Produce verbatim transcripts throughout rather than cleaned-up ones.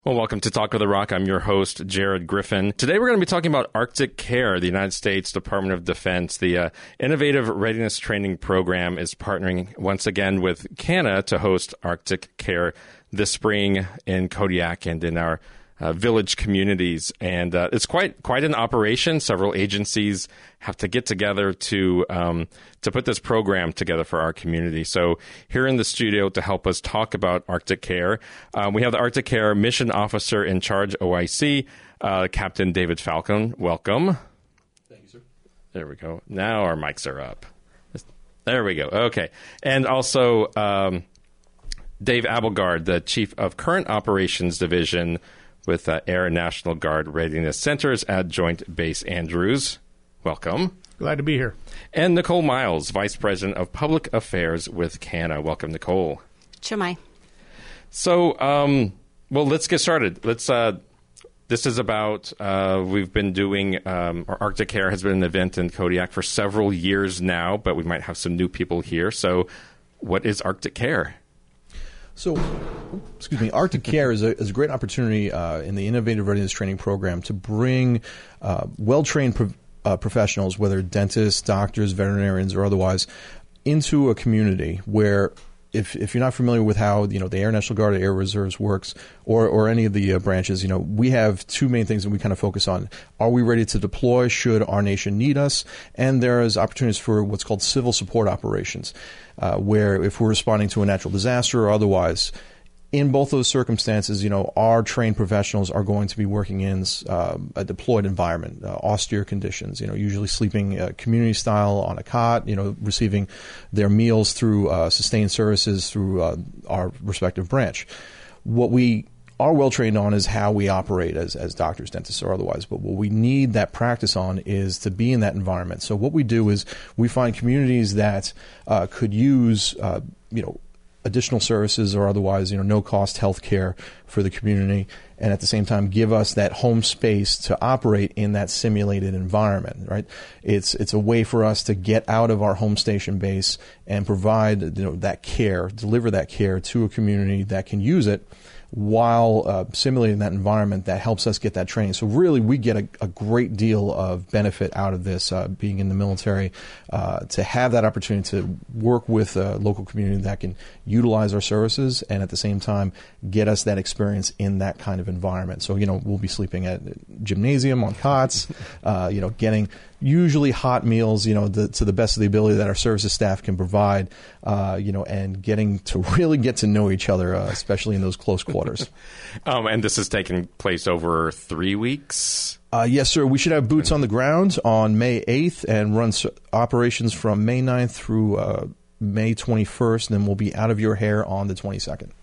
Well, welcome to Talk of the Rock. I'm your host, Jared Griffin. Today we're going to be talking about Arctic Care. The United States Department of Defense, the uh, Innovative Readiness Training Program, is partnering once again with C A N A to host Arctic Care this spring in Kodiak and in our uh, village communities. And uh, it's quite quite an operation. Several agencies have to get together to um, to put this program together for our community. So here in the studio to help us talk about Arctic Care, um, we have the Arctic Care Mission Officer in Charge, O I C, uh, Captain David Falcon. Welcome. Thank you, sir. There we go. Now our mics are up. There we go. Okay. And also um, Dave Abelgard, the Chief of Current Operations Division with uh, Air National Guard Readiness Centers at Joint Base Andrews. Welcome. Glad to be here. And Nicole Miles, Vice President of Public Affairs with C A N A. Welcome, Nicole. Chumai. So, um, well, let's get started. Let's. Uh, this is about, uh, we've been doing, um, our Arctic Care has been an event in Kodiak for several years now, but we might have some new people here. So what is Arctic Care? So, excuse me, Arctic Care is a, is a great opportunity uh, in the Innovative Readiness Training Program to bring uh, well-trained pro- uh, professionals, whether dentists, doctors, veterinarians, or otherwise, into a community where, if if you're not familiar with how you know the Air National Guard or Air Reserves works, or or any of the uh, branches, you know we have two main things that we kind of focus on. Are we ready to deploy should our nation need us? And there is opportunities for what's called civil support operations, uh, where if we're responding to a natural disaster or otherwise. In both those circumstances, you know, our trained professionals are going to be working in uh, a deployed environment, uh, austere conditions, you know, usually sleeping uh, community style on a cot, you know, receiving their meals through uh, sustained services through uh, our respective branch. What we are well trained on is how we operate as, as doctors, dentists, or otherwise. But what we need that practice on is to be in that environment. So what we do is we find communities that uh, could use, uh, you know, additional services or otherwise, you know, no-cost health care for the community, and at the same time give us that home space to operate in that simulated environment, right? It's it's a way for us to get out of our home station base and provide, you know, that care, deliver that care to a community that can use it while uh, simulating that environment that helps us get that training. So really, we get a, a great deal of benefit out of this, uh, being in the military, uh, to have that opportunity to work with a local community that can utilize our services and at the same time get us that experience in that kind of environment. So, you know, we'll be sleeping at gymnasium on cots, uh, you know, getting usually hot meals, you know, the, to the best of the ability that our services staff can provide, uh, you know, and getting to really get to know each other, uh, especially in those close quarters. um, and this is taking place over three weeks? Uh, yes, sir. We should have boots on the ground on May eighth and run s- operations from May ninth through uh, May twenty-first, and then we'll be out of your hair on the twenty-second.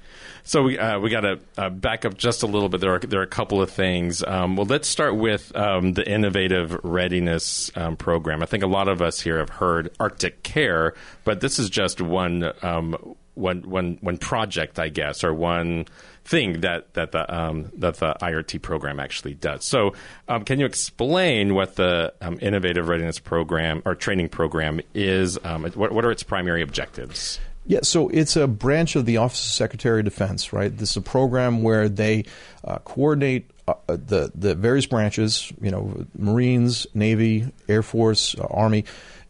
So we uh, we got to uh, back up just a little bit. There are there are a couple of things. Um, well, let's start with um, the Innovative Readiness um, Program. I think a lot of us here have heard Arctic Care, but this is just one um, one one one project, I guess, or one thing that that the um, that the I R T program actually does. So, um, can you explain what the um, Innovative Readiness Program or training program is? Um, what what are its primary objectives? Yeah, so it's a branch of the Office of Secretary of Defense, right? This is a program where they uh, coordinate uh, the the various branches, you know, Marines, Navy, Air Force, uh, Army,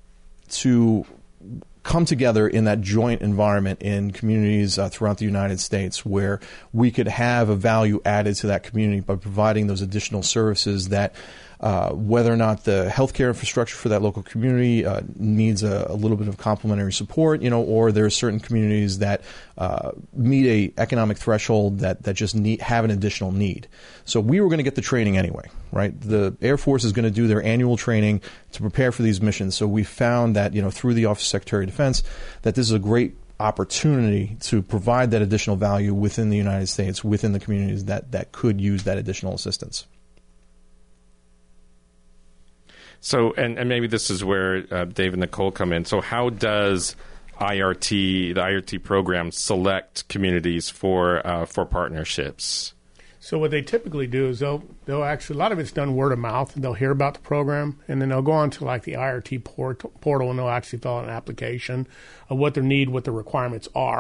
to come together in that joint environment in communities uh, throughout the United States where we could have a value added to that community by providing those additional services that uh, whether or not the healthcare infrastructure for that local community uh, needs a, a little bit of complementary support, you know, or there are certain communities that uh, meet a economic threshold that, that just need, have an additional need. So we were going to get the training anyway, right? The Air Force is going to do their annual training to prepare for these missions. So we found that, you know, through the Office of Secretary of Defense, that this is a great opportunity to provide that additional value within the United States, within the communities that, that could use that additional assistance. So, and, and maybe this is where uh, Dave and Nicole come in. So how does I R T, the I R T program, select communities for uh, for partnerships? So what they typically do is they'll they'll actually, a lot of it's done word of mouth, and they'll hear about the program, and then they'll go on to like the I R T port, portal, and they'll actually fill out an application of what their need, what the requirements are.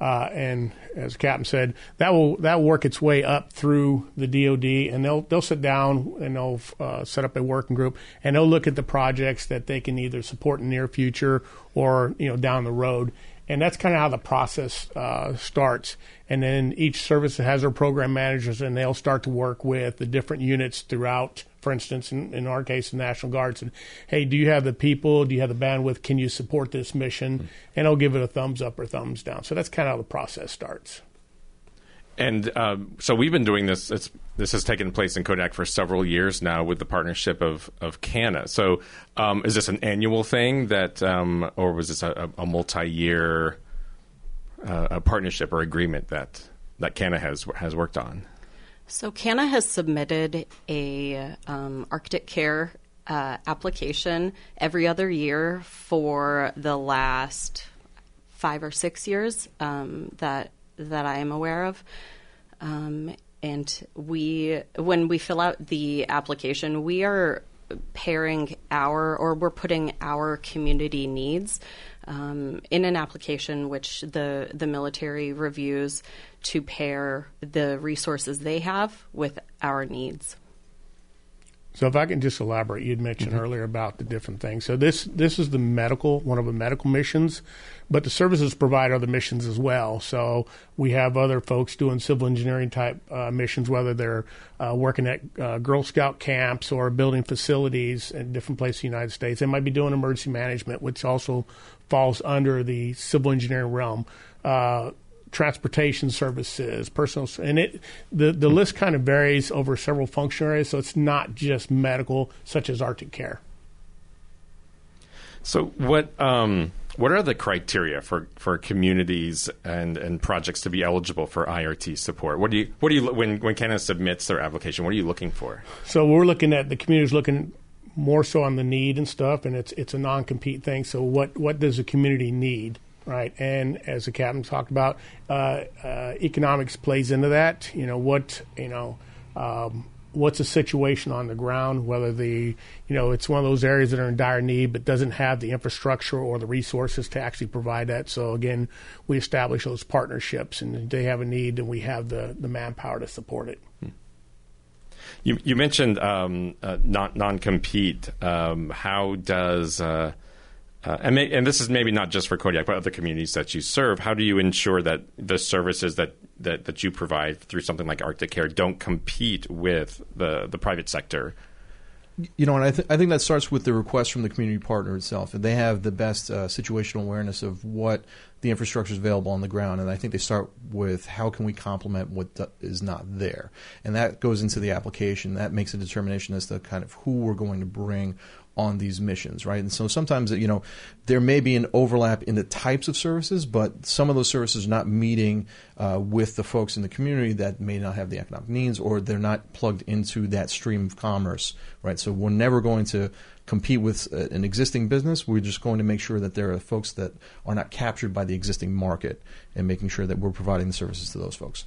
Uh, and as the captain said, that will that will work its way up through the D O D, and they'll they'll sit down and they'll uh, set up a working group, and they'll look at the projects that they can either support in the near future or you know down the road. And that's kind of how the process uh, starts. And then each service has their program managers, and they'll start to work with the different units throughout. For instance, in, in our case, the National Guards, and hey, do you have the people? Do you have the bandwidth? Can you support this mission? Mm-hmm. And they'll give it a thumbs up or thumbs down. So that's kind of how the process starts. And um, so we've been doing this. It's, this has taken place in Kodiak for several years now with the partnership of of C A N A. So um, is this an annual thing that, um, or was this a, a multi-year uh, a partnership or agreement that that C A N A has has worked on? So C A N A has submitted a um, Arctic Care uh, application every other year for the last five or six years um, that that I am aware of. Um, and we, when we fill out the application, we are pairing our, or we're putting our community needs um, in an application which the, the military reviews to pair the resources they have with our needs. So if I can just elaborate, you'd mentioned mm-hmm. earlier about the different things. So this this is the medical, one of the medical missions, but the services provide other missions as well. So we have other folks doing civil engineering type uh, missions, whether they're uh, working at uh, Girl Scout camps or building facilities in different places in the United States. They might be doing emergency management, which also falls under the civil engineering realm. Uh, transportation services, personal, and it the, the list kind of varies over several function areas, so it's not just medical, such as Arctic Care. So what um, what are the criteria for, for communities and, and projects to be eligible for I R T support? What do you what do you when when C A N A submits their application? What are you looking for? So we're looking at the community's looking more so on the need and stuff, and it's it's a non-compete thing. So what what does the community need? Right, and as the captain talked about, uh, uh, economics plays into that. You know what, you know, um, what's the situation on the ground? Whether the, you know, it's one of those areas that are in dire need, but doesn't have the infrastructure or the resources to actually provide that. So again, we establish those partnerships, and they have a need, and we have the the manpower to support it. You you mentioned um, uh, non non-compete. Um, how does uh, Uh, and, may, and this is maybe not just for Kodiak, but other communities that you serve. How do you ensure that the services that, that, that you provide through something like Arctic Care don't compete with the, the private sector? You know, and I, th- I think that starts with the request from the community partner itself. And they have the best uh, situational awareness of what the infrastructure is available on the ground. And I think they start with how can we complement what th- is not there. And that goes into the application. That makes a determination as to kind of who we're going to bring on these missions, right? And so sometimes, you know, there may be an overlap in the types of services, but some of those services are not meeting uh, with the folks in the community that may not have the economic needs, or they're not plugged into that stream of commerce, right? So we're never going to compete with uh, an existing business. We're just going to make sure that there are folks that are not captured by the existing market, and making sure that we're providing the services to those folks.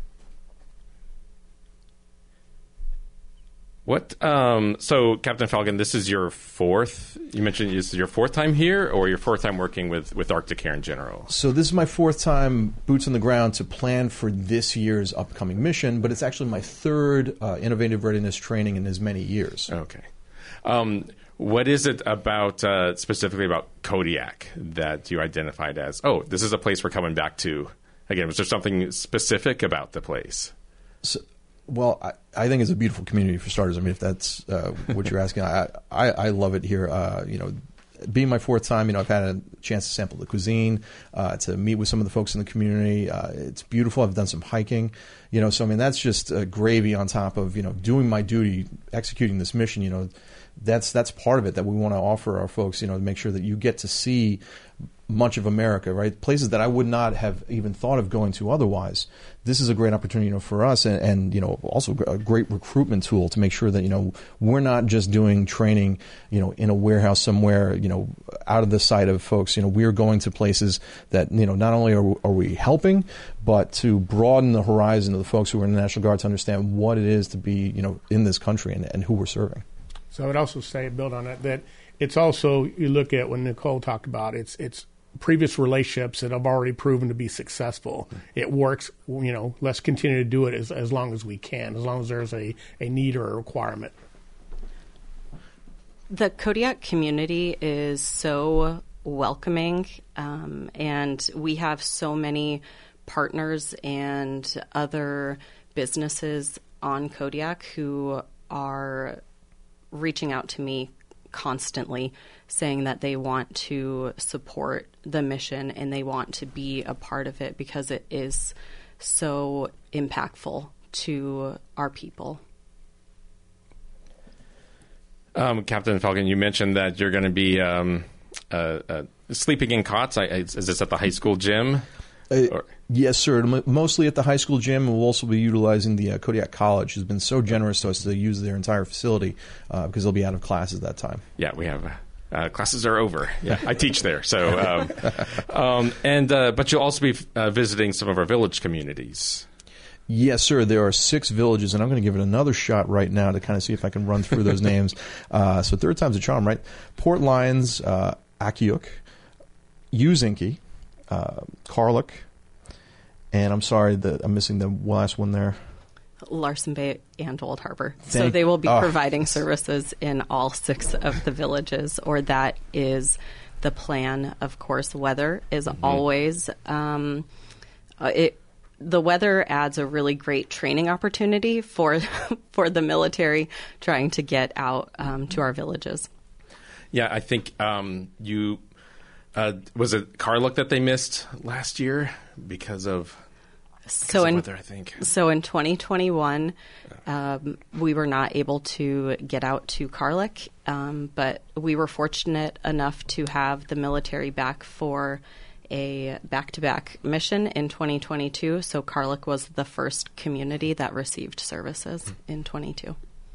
What? Um, so, Captain Falcon, this is your fourth. You mentioned this is your fourth time here, or your fourth time working with, with Arctic Care in general. So this is my fourth time boots on the ground to plan for this year's upcoming mission, but it's actually my third uh, innovative readiness training in as many years. Okay. Um, what is it about uh, specifically about Kodiak that you identified as? Oh, this is a place we're coming back to again. Was there something specific about the place? So, Well, I, I think it's a beautiful community for starters. I mean, if that's uh, what you're asking, I, I, I love it here. Uh, you know, being my fourth time, you know, I've had a chance to sample the cuisine, uh, to meet with some of the folks in the community. Uh, it's beautiful. I've done some hiking, you know, so I mean, that's just uh, gravy on top of, you know, doing my duty, executing this mission. You know, that's that's part of it that we want to offer our folks, you know, to make sure that you get to see much of America, right? Places that I would not have even thought of going to otherwise. This is a great opportunity, you know, for us, and, and you know, also a great recruitment tool to make sure that, you know, we're not just doing training, you know, in a warehouse somewhere, you know, out of the sight of folks. You know, we're going to places that, you know, not only are, are we helping, but to broaden the horizon of the folks who are in the National Guard to understand what it is to be, you know, in this country and, and who we're serving. So I would also say, build on that, that it's also, you look at when Nicole talked about, it's it's previous relationships that have already proven to be successful. It works, you know, let's continue to do it as, as long as we can, as long as there's a, a need or a requirement. The Kodiak community is so welcoming, um, and we have so many partners and other businesses on Kodiak who are reaching out to me constantly saying that they want to support the mission and they want to be a part of it because it is so impactful to our people. Um, Captain Falcon, you mentioned that you're going to be um, uh, uh, sleeping in cots. I, is this at the high school gym? Uh, yes, sir. M- Mostly at the high school gym. We'll also be utilizing the uh, Kodiak College, who's been so generous to us to use their entire facility uh, because they'll be out of classes that time. Yeah, we have. Uh, uh, classes are over. Yeah, I teach there. So, um, um, and uh, but you'll also be uh, visiting some of our village communities. Yes, sir. There are six villages, and I'm going to give it another shot right now to kind of see if I can run through those names. Uh, so third time's a charm, right? Port Lions, uh, Akiuk, Uzinki, uh, Karluk, and I'm sorry that I'm missing the last one there. Larson Bay and Old Harbor. Thank, so they will be oh. providing services in all six of the villages, or that is the plan. Of course, weather is mm-hmm. always um, uh, it. The weather adds a really great training opportunity for for the military trying to get out um, to our villages. Yeah, I think um, you uh, was it Karluk that they missed last year because of, because so of in weather, I think. So in twenty twenty-one, um, we were not able to get out to Karluk, um, but we were fortunate enough to have the military back for a back-to-back mission in twenty twenty-two. So Karluk was the first community that received services in twenty-two.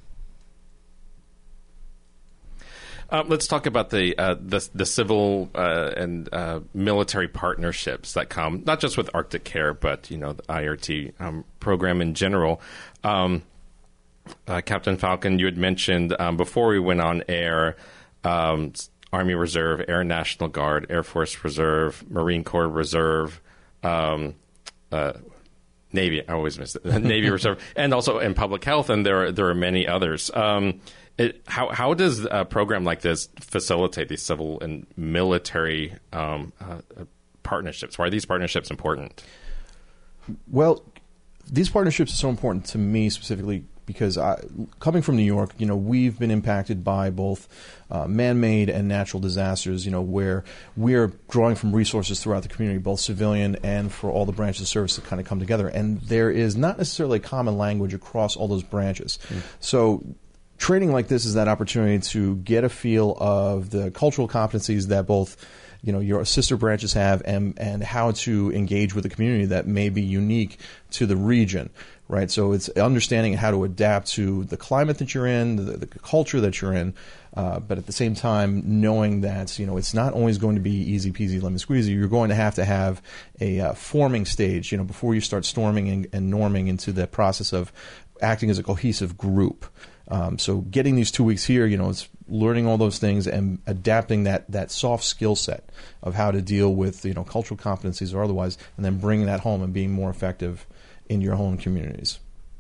Uh, let's talk about the uh, the, the civil uh, and uh, military partnerships that come, not just with Arctic Care, but you know the I R T um, program in general. Um, uh, Captain Falcon, you had mentioned um, before we went on air. Um, Army Reserve, Air National Guard, Air Force Reserve, Marine Corps Reserve, um, uh, Navy. I always miss it. Navy Reserve, and also in public health, and there are, there are many others. Um, it, how how does a program like this facilitate these civil and military um, uh, partnerships? Why are these partnerships important? Well, these partnerships are so important to me specifically because I, coming from New York, you know, we've been impacted by both uh, man-made and natural disasters, you know, where we're drawing from resources throughout the community, both civilian and for all the branches of service to kind of come together. And there is not necessarily a common language across all those branches. Mm. So training like this is that opportunity to get a feel of the cultural competencies that both you know, your sister branches have, and, and how to engage with a community that may be unique to the region, right? So it's understanding how to adapt to the climate that you're in, the, the culture that you're in, uh, but at the same time knowing that, you know, it's not always going to be easy peasy lemon squeezy. You're going to have to have a uh, forming stage, you know, before you start storming and, and norming into the process of acting as a cohesive group. Um, so getting these two weeks here, you know, it's learning all those things and adapting that, that soft skill set of how to deal with, you know, cultural competencies or otherwise, and then bringing that home and being more effective in your home communities.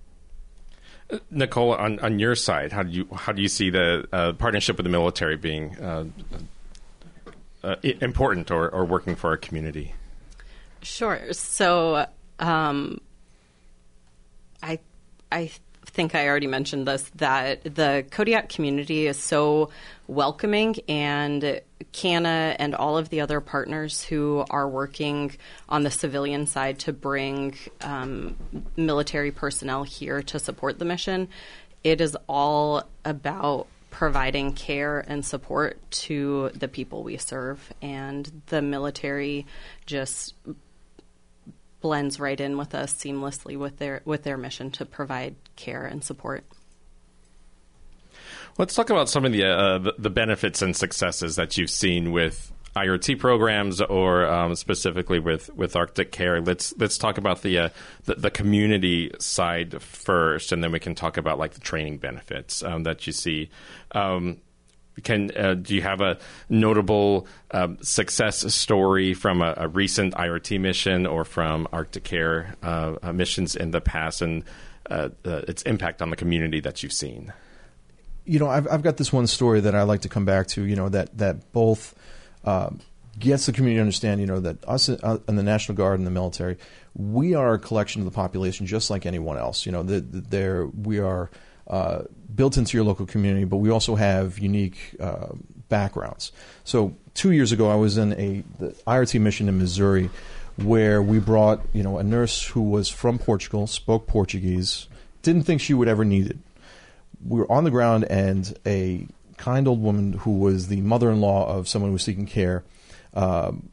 Nicole, on, on your side, how do you how do you see the uh, partnership with the military being uh, uh, important or, or working for our community? Sure. So um, I I. think I already mentioned this, that the Kodiak community is so welcoming, and C A N A and all of the other partners who are working on the civilian side to bring um, military personnel here to support the mission, it is all about providing care and support to the people we serve, and the military just blends right in with us seamlessly with their with their mission to provide care and support. Let's talk about some of the uh, the, the benefits and successes that you've seen with I R T programs, or um, specifically with, with Arctic Care. Let's let's talk about the, uh, the the community side first, and then we can talk about like the training benefits um, that you see. Um, Can uh, do you have a notable um, success story from a, a recent I R T mission or from Arctic Care uh, uh, missions in the past, and uh, uh, its impact on the community that you've seen? You know, I've I've got this one story that I like to come back to. You know, that that both uh, gets the community to understand. You know, that us uh, and the National Guard and the military, we are a collection of the population just like anyone else. You know, the, the, there we are. Uh, built into your local community, but we also have unique uh, backgrounds. So two years ago, I was in a the I R T mission in Missouri, where we brought you know a nurse who was from Portugal, spoke Portuguese, didn't think she would ever need it. We were on the ground, and a kind old woman who was the mother-in-law of someone who was seeking care, um,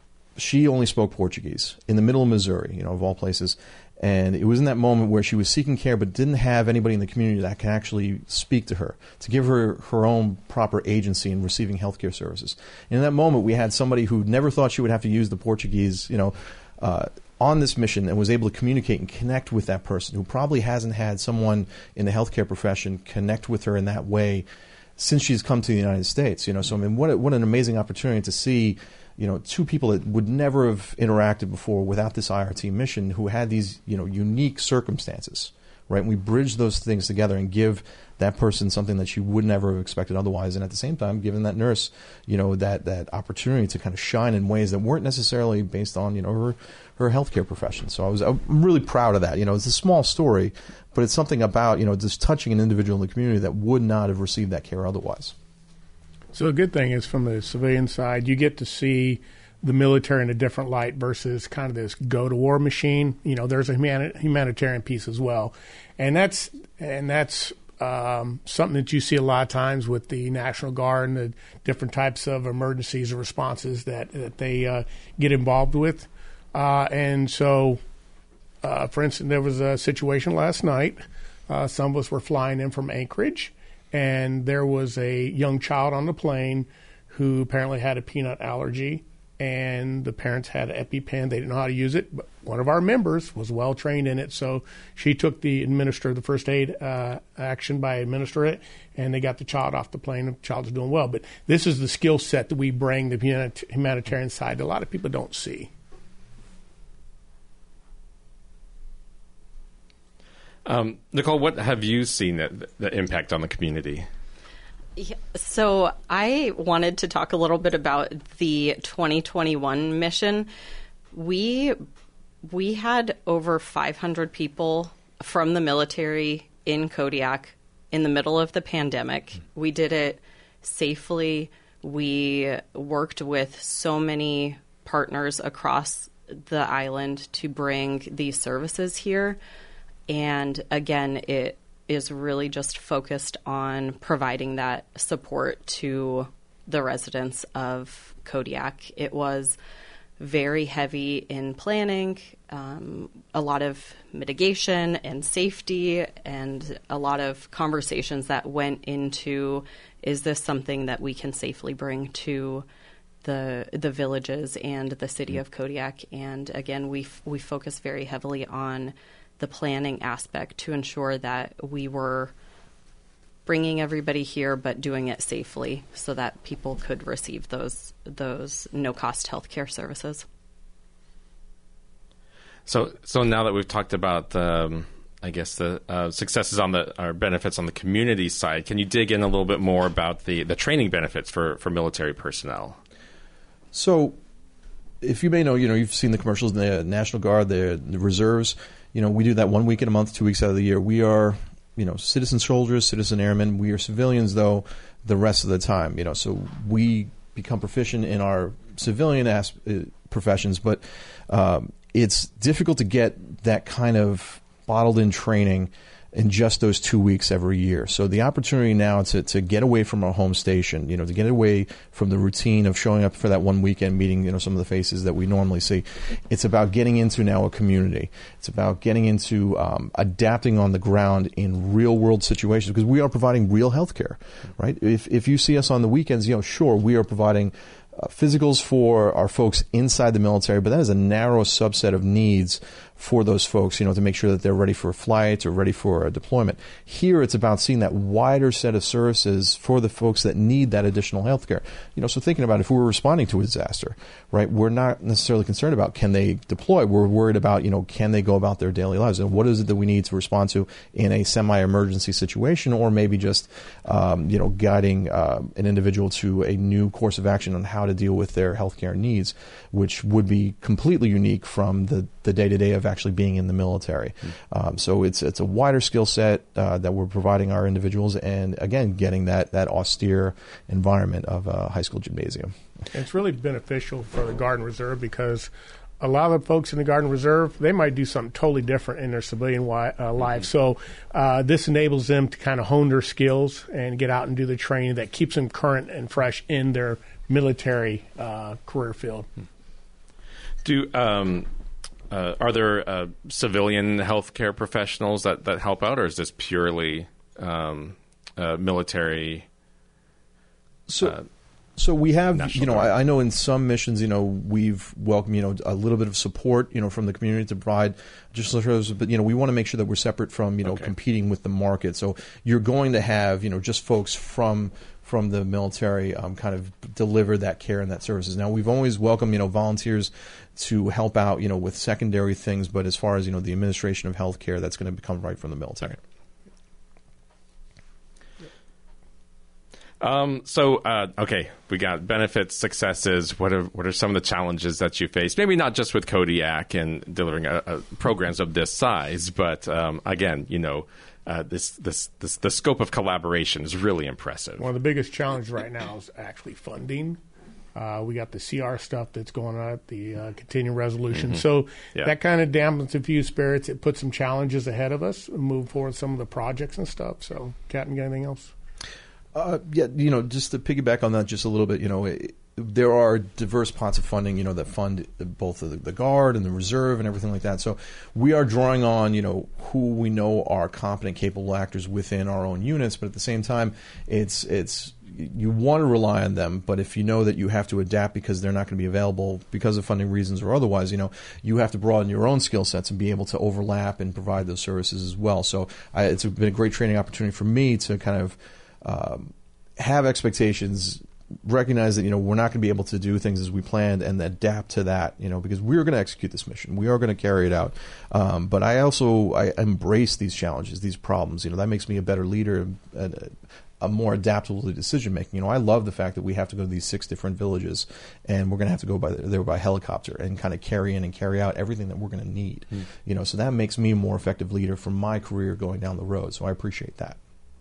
she only spoke Portuguese in the middle of Missouri, you know, of all places. And it was in that moment where she was seeking care but didn't have anybody in the community that can actually speak to her, to give her her own proper agency in receiving healthcare services. And in that moment, we had somebody who never thought she would have to use the Portuguese, you know, uh, on this mission, and was able to communicate and connect with that person who probably hasn't had someone in the healthcare profession connect with her in that way since she's come to the United States. You know, so I mean, what a, what an amazing opportunity to see. You know, two people that would never have interacted before without this I R T mission, who had these, you know, unique circumstances, right? And we bridge those things together and give that person something that she would never have expected otherwise, and at the same time, giving that nurse, you know, that that opportunity to kind of shine in ways that weren't necessarily based on, you know, her her healthcare profession. So I was I'm really proud of that. You know, it's a small story, but it's something about, you know, just touching an individual in the community that would not have received that care otherwise. So a good thing is, from the civilian side, you get to see the military in a different light versus kind of this go-to-war machine. You know, there's a humani- humanitarian piece as well, and that's and that's um, something that you see a lot of times with the National Guard and the different types of emergencies or responses that that they uh, get involved with. Uh, and so, uh, for instance, there was a situation last night. Uh, some of us were flying in from Anchorage, and there was a young child on the plane who apparently had a peanut allergy, and the parents had an EpiPen. They didn't know how to use it, but one of our members was well trained in it, so she took the administer the first aid uh, action by administering it, and they got the child off the plane. The child is doing well. But this is the skill set that we bring, the humanitarian side, that a lot of people don't see. Um, Nicole, what have you seen the, the impact on the community? Yeah, so I wanted to talk a little bit about the twenty twenty-one mission. We we had over five hundred people from the military in Kodiak in the middle of the pandemic. We did it safely. We worked with so many partners across the island to bring these services here. And again, it is really just focused on providing that support to the residents of Kodiak. It was very heavy in planning, um, a lot of mitigation and safety, and a lot of conversations that went into, is this something that we can safely bring to the the villages and the city of Kodiak? And again, we f- we focus very heavily on the planning aspect to ensure that we were bringing everybody here, but doing it safely so that people could receive those those no-cost healthcare services. So, so now that we've talked about, um, I guess, the uh, successes on the or benefits on the community side, can you dig in a little bit more about the, the training benefits for, for military personnel? So, if you may know, you know, you've seen the commercials, the National Guard, the, the reserves. You know, we do that one week in a month, two weeks out of the year. We are, you know, citizen soldiers, citizen airmen. We are civilians, though, the rest of the time. You know, so we become proficient in our civilian as- uh, professions, but um, it's difficult to get that kind of bottled-in training in just those two weeks every year. So the opportunity now to, to get away from our home station, you know, to get away from the routine of showing up for that one weekend meeting, you know, some of the faces that we normally see. It's about getting into now a community. It's about getting into um, adapting on the ground in real world situations, because we are providing real health care, right? If, if you see us on the weekends, you know, sure, we are providing Uh, physicals for our folks inside the military, but that is a narrow subset of needs for those folks, you know, to make sure that they're ready for a flight or ready for a deployment. Here, it's about seeing that wider set of services for the folks that need that additional health care. You know, so thinking about if we were responding to a disaster, right, we're not necessarily concerned about can they deploy. We're worried about, you know, can they go about their daily lives, and what is it that we need to respond to in a semi-emergency situation, or maybe just, um, you know, guiding uh, an individual to a new course of action on how to deal with their healthcare needs, which would be completely unique from the, the day-to-day of actually being in the military. Mm-hmm. Um, so it's it's a wider skill set uh, that we're providing our individuals, and again, getting that, that austere environment of a high school gymnasium. It's really beneficial for the Guard and Reserve because a lot of the folks in the Guard and Reserve, they might do something totally different in their civilian wi- uh, life. So uh, this enables them to kind of hone their skills and get out and do the training that keeps them current and fresh in their military uh, career field. Do um, uh, are there uh, civilian healthcare professionals that, that help out, or is this purely um, uh, military? So. Uh, So we have, National you know, Guard. I, I know in some missions, you know, we've welcomed, you know, a little bit of support, you know, from the community to provide just, but, you know, we want to make sure that we're separate from, you know, Okay. competing with the market. So you're going to have, you know, just folks from from the military um, kind of deliver that care and that services. Now, we've always welcomed, you know, volunteers to help out, you know, with secondary things, but as far as, you know, the administration of healthcare, that's going to come right from the military. Um, so, uh, okay, we got benefits, successes. What are what are some of the challenges that you face? Maybe not just with Kodiak and delivering a, a programs of this size, but um, again, you know, uh, this, this this the scope of collaboration is really impressive. One of the biggest challenges right now is actually funding. Uh, we got the C R stuff that's going on, the uh, continuing resolution. Mm-hmm. So Yeah. that kind of dampens a few spirits. It puts some challenges ahead of us and move forward some of the projects and stuff. So, Captain, got anything else? Uh, yeah, you know, just to piggyback on that just a little bit, you know, it, there are diverse pots of funding, you know, that fund both the, the Guard and the Reserve and everything like that. So we are drawing on, you know, who we know are competent, capable actors within our own units, but at the same time, it's it's you want to rely on them, but if you know that you have to adapt because they're not going to be available because of funding reasons or otherwise, you know, you have to broaden your own skill sets and be able to overlap and provide those services as well. So I, it's been a great training opportunity for me to kind of Um, have expectations, recognize that, you know, we're not going to be able to do things as we planned, and adapt to that, you know, because we're going to execute this mission. We are going to carry it out. Um, but I also, I embrace these challenges, these problems. You know, that makes me a better leader, and a, a more adaptable to decision making. You know, I love the fact that we have to go to these six different villages, and we're going to have to go by there by helicopter and kind of carry in and carry out everything that we're going to need. Mm. You know, so that makes me a more effective leader for my career going down the road. So I appreciate that.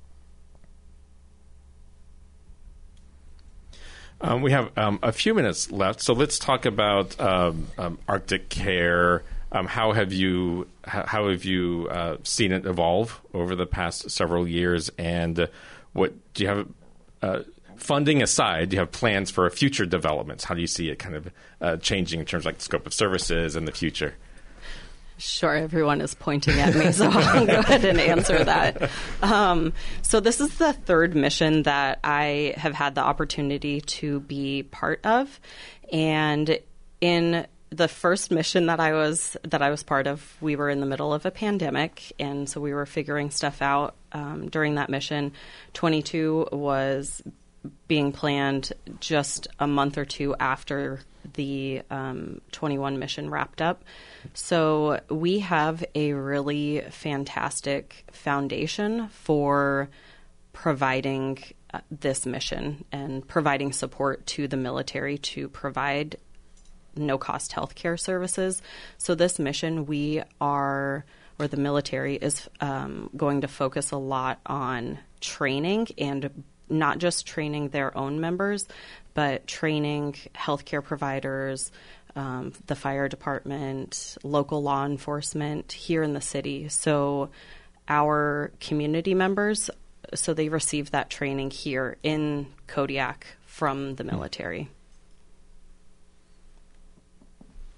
Um, we have um, a few minutes left, so let's talk about um, um, Arctic Care. Um, how have you how, how have you uh, seen it evolve over the past several years? And uh, what do you have? Uh, funding aside, do you have plans for future developments? How do you see it kind of uh, changing in terms of like the scope of services in the future? Sure, everyone is pointing at me, so I'll go ahead and answer that. Um, so this is the third mission that I have had the opportunity to be part of, and in the first mission that I was that I was part of, we were in the middle of a pandemic, and so we were figuring stuff out um, during that mission. twenty-two was being planned just a month or two after the um, twenty-one mission wrapped up. So we have a really fantastic foundation for providing uh, this mission and providing support to the military to provide no-cost healthcare services. So this mission, we are, or the military is um, going to focus a lot on training, and not just training their own members, but training healthcare providers, um, the fire department, local law enforcement here in the city. So our community members, so they receive that training here in Kodiak from the military.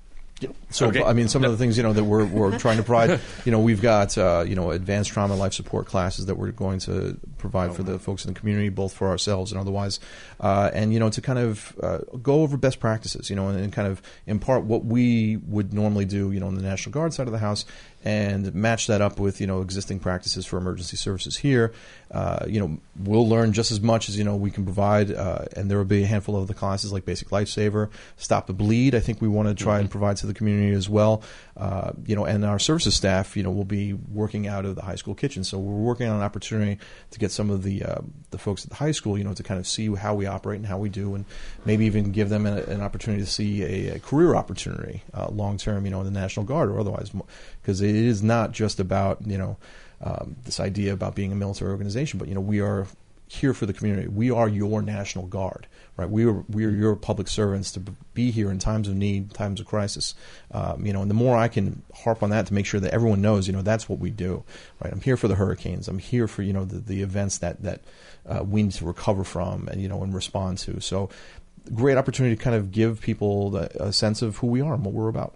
So, Okay. I mean, some of the things, you know, that we're, we're trying to provide, you know, we've got, uh, you know, advanced trauma life support classes that we're going to provide oh, for the folks in the community, both for ourselves and otherwise. Uh, and, you know, to kind of uh, go over best practices, you know, and, and kind of impart what we would normally do, you know, in the National Guard side of the house and match that up with, you know, existing practices for emergency services here. Uh, you know, we'll learn just as much as, you know, we can provide, uh, and there will be a handful of the classes like Basic Lifesaver, Stop the Bleed. I think we want to try mm-hmm. and provide to the community as well. Uh, you know, and our services staff, you know, will be working out of the high school kitchen. So we're working on an opportunity to get some of the uh, the folks at the high school, you know, to kind of see how we operate and how we do, and maybe even give them an, an opportunity to see a, a career opportunity uh, long term, you know, in the National Guard or otherwise, because it is not just about, you know, um, this idea about being a military organization, but, you know, we are here for the community. We are your National Guard, right? We are we are your public servants to be here in times of need, times of crisis. Um, you know, and the more I can harp on that to make sure that everyone knows, you know, that's what we do, right? I'm here for the hurricanes. I'm here for, you know, the, the events that that uh, we need to recover from and, you know, and respond to. So, great opportunity to kind of give people the, a sense of who we are and what we're about.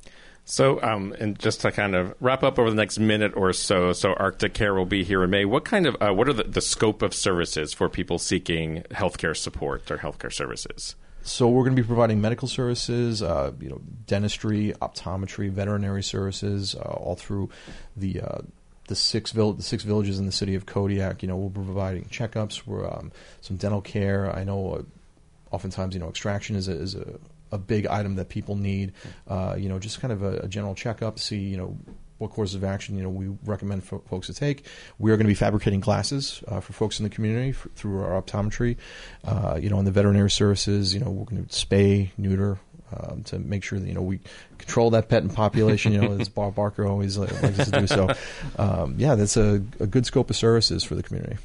So, um, and just to kind of wrap up over the next minute or so, so Arctic Care will be here in May. What kind of, uh, what are the, the scope of services for people seeking healthcare support or healthcare services? So we're going to be providing medical services, uh, you know, dentistry, optometry, veterinary services, uh, all through the uh, the six vill- the six villages in the city of Kodiak. You know, we'll be providing checkups, we're, um, some dental care. I know, uh, oftentimes, you know, extraction is a, is a a big item that people need, uh, you know, just kind of a, a general checkup, see, you know, what course of action, you know, we recommend for folks to take. We are going to be fabricating glasses uh, for folks in the community for, through our optometry. Uh, you know, in the veterinary services, you know, we're going to spay, neuter, um, to make sure that, you know, we control that pet population, you know, as Bob Barker always likes us to do. So, um, yeah, that's a, a good scope of services for the community.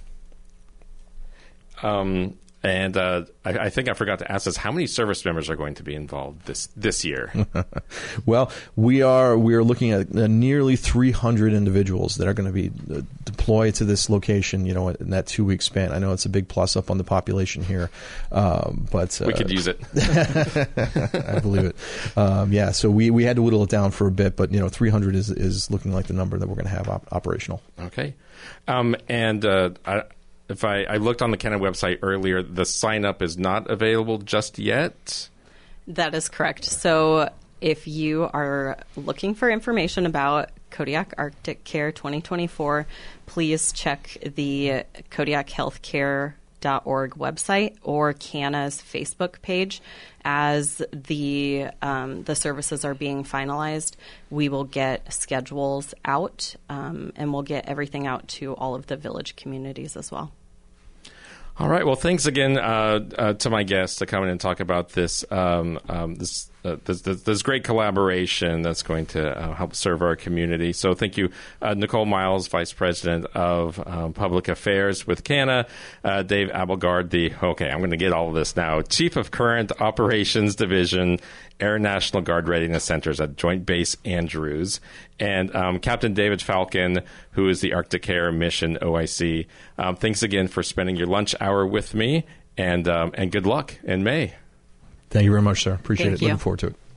Um. And uh, I, I think I forgot to ask this: how many service members are going to be involved this this year? Well, we are we are looking at uh, nearly three hundred individuals that are going to be uh, deployed to this location. You know, in that two week span. I know it's a big plus up on the population here, um, but uh, we could use it. I believe it. Um, yeah, so we, we had to whittle it down for a bit, but you know, three hundred is is looking like the number that we're going to have op- operational. Okay, um, and uh, I. If I, I looked on the Kenna website earlier, the sign-up is not available just yet? That is correct. So if you are looking for information about Kodiak Arctic Care twenty twenty-four, please check the Kodiak Healthcare dot org website or Canna's Facebook page. As the um, the services are being finalized, we will get schedules out, um, and we'll get everything out to all of the village communities as well. All right. Well, thanks again uh, uh, to my guests to come in and talk about this um, um, this, uh, this, this this great collaboration that's going to uh, help serve our community. So thank you, uh, Nicole Miles, Vice President of um, Public Affairs with Canna, uh, Dave Abelgard, the, okay, I'm going to get all of this now, Chief of Current Operations Division, Air National Guard Readiness Centers at Joint Base Andrews, and um, Captain David Falcon, who is the Arctic Care Mission O I C. Um, thanks again for spending your lunch hour with me, and um, and good luck in May. Thank you very much, sir. Appreciate Thank it. you. Looking forward to it.